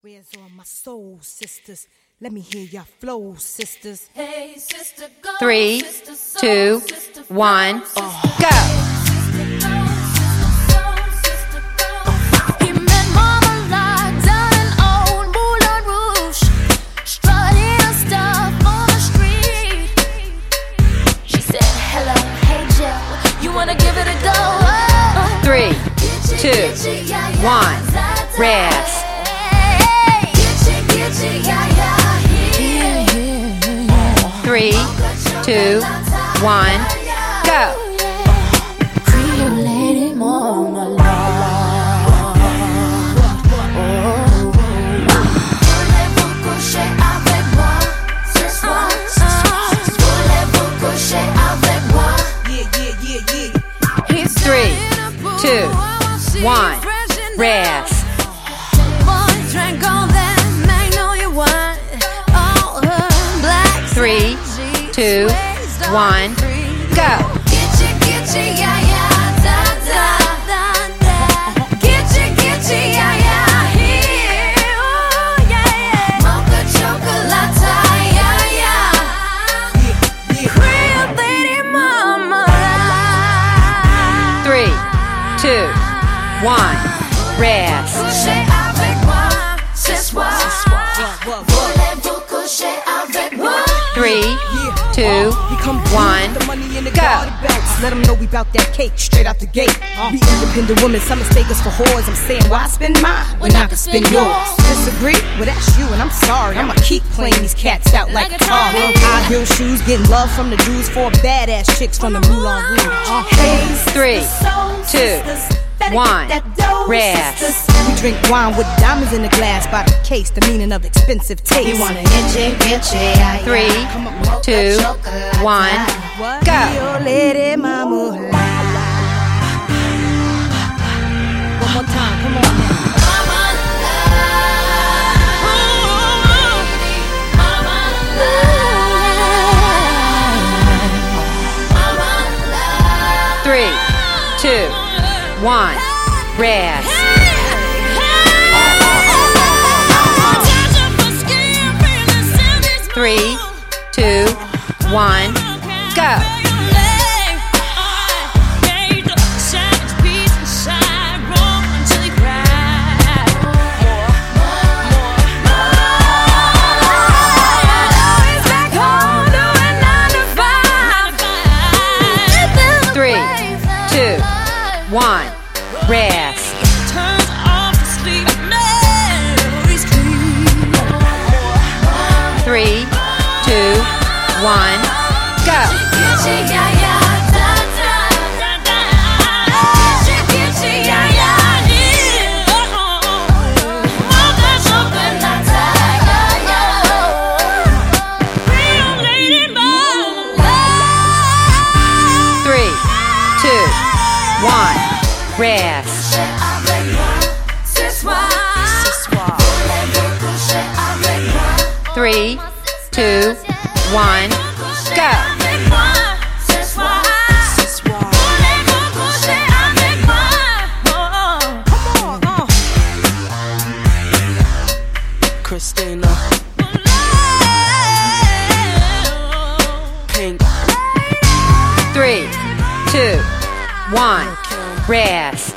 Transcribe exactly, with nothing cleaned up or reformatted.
Where's all my soul sisters? Let me hear your flow, sisters. Hey, sister, go. Three, sister, soul, two, sister, one, Oh. go. He met Mama Lot down in old Moulin Rouge, strutting her stuff on the street. She said, hello, hey Joe, you wanna give it a go? Oh. Three, two, one, rest. Three, two, one, go. Pretty lady Mama Lot. Voulez-vous coucher avec moi ce soir? Voulez-vous coucher avec moi? Yeah, yeah, yeah, yeah. Three, two, one, rest. Boy drank all that magnolia wine, all her black. Three, two, one, go. Gitchy, gitchy, yeah, yeah, da, da, da, da. Gitchy, gitchy, yeah, yeah, here, oh, yeah, yeah. Mocha chocolate, yeah, yeah. Creole lady Mama Lot. Three, two, one, rest. Coucher avec moi ce soir. Voulez-vous coucher avec moi? Three, two, one, go. Let them know we bout that cake straight out the gate. Be independent women, some mistake us for whores. I'm saying, why spend mine when I can spend yours? Disagree? Well, that's you, and I'm sorry. I'ma keep playing these cats out like a car. High heel shoes, getting love from the Jews, four badass chicks from the Moulin Rouge. Hey, Three, two, one, rest. we drink wine with diamonds in the glass by the case, the meaning of expensive taste. You wanna itchy, itchy, yeah, yeah. Three, two, one, What? go. Your lady mama lie. One more time, come on now. Mama Lot. Mama Lot. Mama Lot. Three, two, one, rest. Three, two, one, go. Three, two, one, rest. Three, two, one, go. Three, two, one, rest. Three, two, one, go. Christina, Pink, Three, two, one, rest.